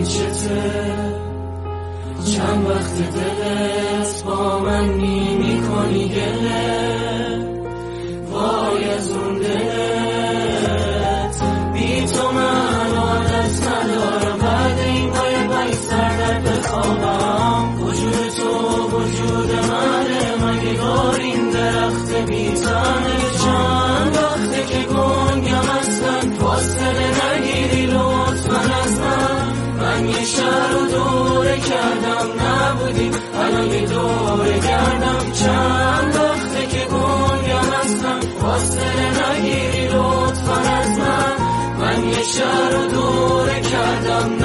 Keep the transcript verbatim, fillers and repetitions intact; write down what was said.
چته چند وقت دلت با من نیمی کنی گله وای از اون دلت بی تو من عادت ندارم بعد این باید باید سردت بخوابم وجود تو وجود منه مگه دار این درخت بی تنه چند وقته که گنگم اصلا فاصله نگیری لطفا از من من یه شهر رو دوره کردم نبودی الان یه دوره کردم چند وقته که گنگم اصلا فاصله نگیری لطفا از من من یه شهر رو دوره کردم